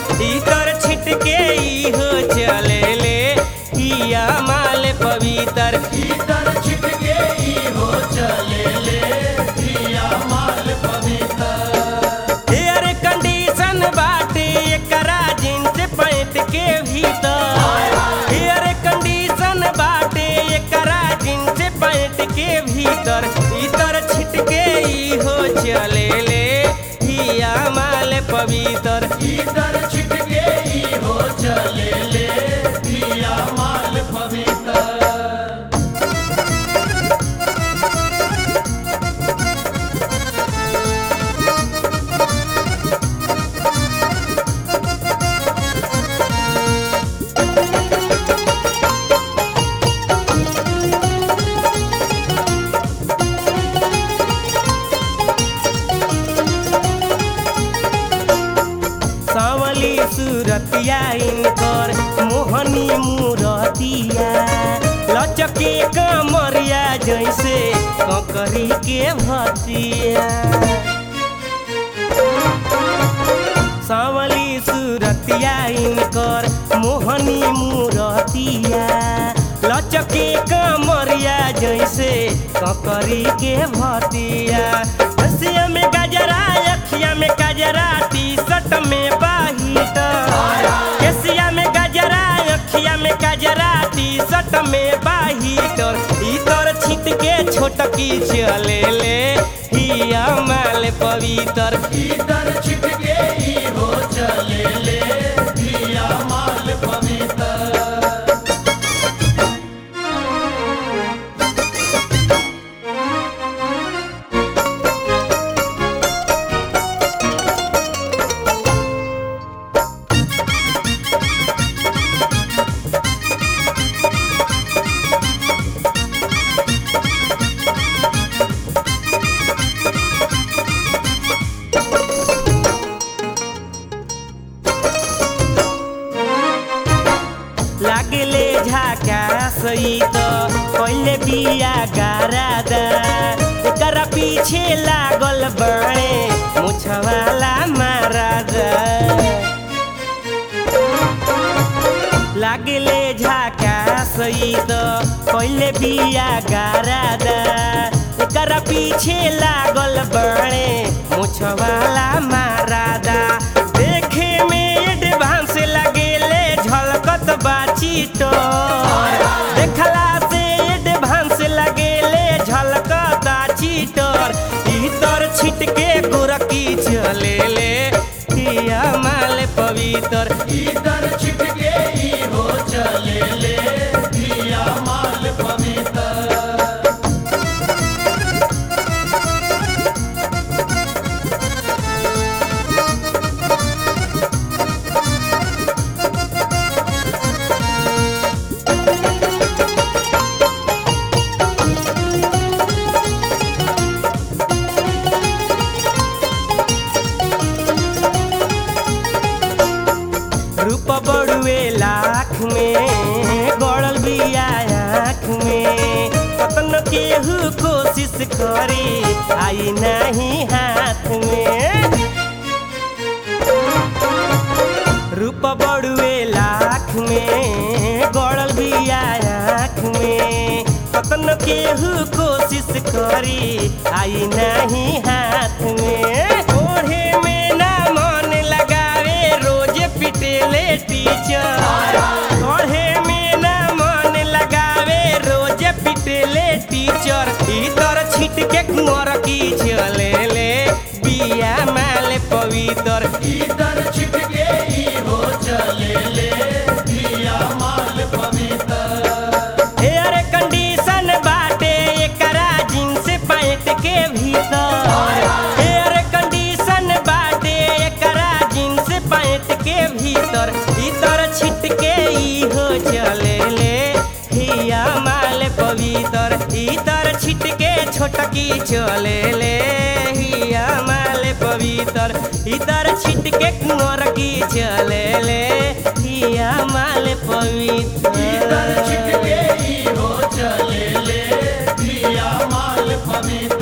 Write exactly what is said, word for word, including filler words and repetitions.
इतर छिटके ई हो चले ले हिया माल पवित्र। इतर छिटके ई हो चले ले हिया माल पवित्र। एयर कंडीशन बाटे एकरा जींस पैंट के भीतर। एयर कंडीशन बाटे एकरा जींस पैंट के भीतर। इतर छिटके ई हो चले ले हिया माल पवित्र। इतर छिटके ई हो चले ले हिया माल पवित्र। सांवली सूरतिया इनकर मोहनी मूरतिया। लचके कमरिया जैसे ककरी के भतिया। सांवली सूरतिया इनकर मोहनी मूरतिया। लचके कमरिया जैसे ककरी के भतिया। हसिया में गजरा अखिया में गजरा टी शर्ट में बाहिट। केसिया में गजरा अखिया में गजरा टी शर्ट में बाहिट। इतर छिटके छोटकी चले ले हिया माल पवित्र। इतर छिटके ई हो चले ले हिया माल पवित्र। लागले झाका सही तो पहले बिया गारादा। एकरा पीछे लागल बाणे मुछवाला मारादा। लागले झाका सही तो पहले बिया गारादा। एकरा पीछे लागल बाणे मुछवाला मारादा। देखे में एडवांस लगेले झलकत बाचीटो। देखला से एडवांस लगेले झलकत चीटर। इतर छिटके गोरकी चले ले हिया माल पवित्र। इतर छिटके ई हो चले ले हिया माल पवित्र। रूप बड़ुए लाख में गड़ल बिया आँख में। कतन केहू कोशिश करी आई नहीं हाथ में। रूप बड़ुए लाख में गड़ल बिया आँख में। कतन केहू कोशिश करी आई नहीं हाथ में। ओढ़े में ना मन लगावे रोज पिटेले टीचर। ओढ़े में ना मन लगावे रोज पिटेले टीचर। इतर छिटके कुंवर की चले ले बिया माल पवित्र। इतर छिटके ई हो चले ले हिया माल पवित्र। एयर कंडीशन बाटे एकरा जींस पैंट के भीतर। एयर कंडीशन बाटे एकरा जींस पैंट के भीतर। इतर छिटके ई हो चले ले हिया माल पवित्र। इतर छिटके छोटकी चले ले हिया माल पवित्र। इतर छिटके कुंवर की चले ले हिया माल पवित्र। इतर छिटके ई हो चले ले हिया माल पवित्र।